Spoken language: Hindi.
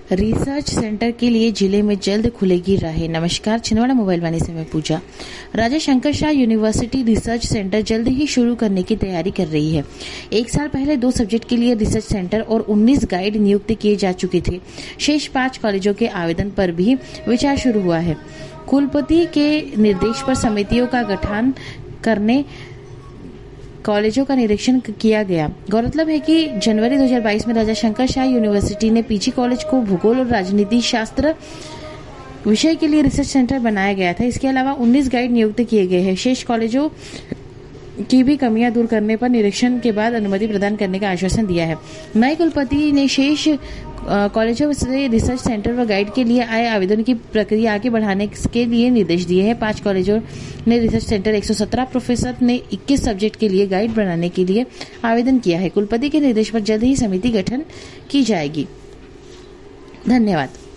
रिसर्च सेंटर के लिए जिले में जल्द खुलेगी राहें। नमस्कार, छिंदवाड़ा मोबाइल वाणी से मैं Puja. Raja Shankar Shah university research centre जल्द ही शुरू करने की तैयारी कर रही है। एक साल पहले 2 सब्जेक्ट के लिए रिसर्च सेंटर और 19 गाइड नियुक्त किए जा चुके थे। शेष 5 कॉलेजों के आवेदन पर भी विचार शुरू हुआ है। कुलपति के निर्देश पर समितियों का गठन करने कॉलेजों का निरीक्षण किया गया। गौरतलब है कि जनवरी 2022 में राजा शंकर शाह यूनिवर्सिटी ने पीजी कॉलेज को भूगोल और राजनीति शास्त्र विषय के लिए रिसर्च सेंटर बनाया गया था। इसके अलावा 19 गाइड नियुक्त किए गए हैं। शेष कॉलेजों की भी कमियां दूर करने पर निरीक्षण के बाद अनुमति प्रदान करने का आश्वासन दिया है। नए कुलपति ने शेष कॉलेजों से रिसर्च सेंटर व गाइड के लिए आए आवेदन की प्रक्रिया आगे बढ़ाने के लिए निर्देश दिए हैं। 5 कॉलेजों ने रिसर्च सेंटर, 117 प्रोफेसर ने 21 सब्जेक्ट के लिए गाइड बनाने के लिए आवेदन किया है। कुलपति के निर्देश पर जल्द ही समिति गठन की जाएगी। धन्यवाद।